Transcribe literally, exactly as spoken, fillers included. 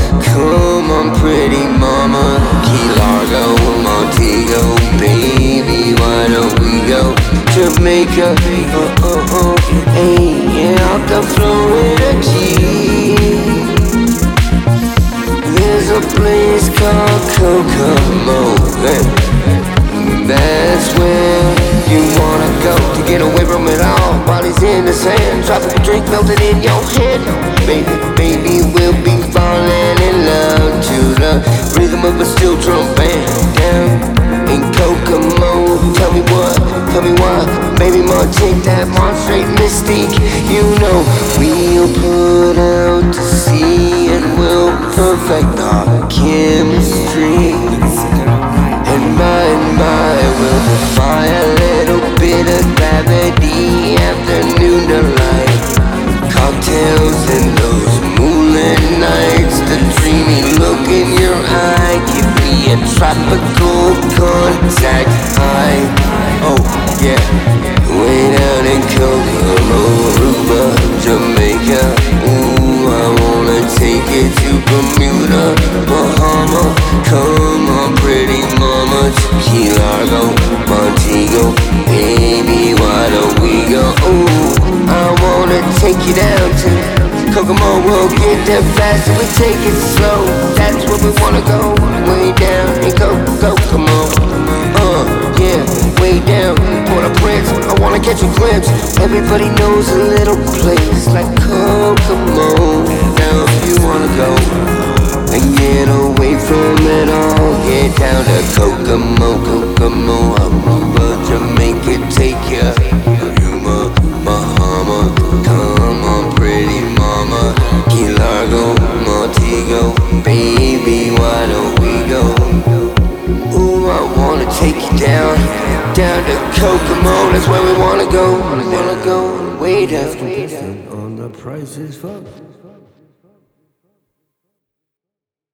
come on, pretty mama. Key Largo, Montego, baby, why don't we go Jamaica? Oh, oh, oh, hey, yeah, off the Florida Keys. There's a place called Kokomo, that's where you wanna go to get away from it all. Bodies in the sand, tropical drink melted in your hand. Baby, baby, we'll be falling in love to the rhythm of a steel drum band. Down in Kokomo, tell me what, tell me why. Baby, ma, take that Monstrate mystique. You know we'll put out to sea and we'll perfect our chemistry. And by and by we'll defy a little bit of gravity. Afternoon delight, cocktails and those moonlit nights. The dreamy look in your eye, give me a tropical contact high. Oh yeah, way down in Kokomo, Aruba, Jamaica. Ooh, I wanna take it to Bermuda, Bahama. Come on, pretty mama, to Key Largo, Montego, baby, why don't we go? Ooh, I wanna take you down to Kokomo. We'll get there fast and we take it slow. That's where we wanna go, way down in Kokomo. Uh, yeah, way down, Port-au-Prince. I wanna catch a glimpse. Everybody knows a little place like Kokomo. Now if you wanna go and get away from it all, get down to Kokomo, Kokomo, Aruba, Jamaica, take ya, Yuma, Bahama. Come on, pretty mama, Key Largo, Montego, baby, why don't we go? Ooh, I wanna take you down, down to Kokomo. That's where we wanna go, wanna go, way down. On the Price is Fucked.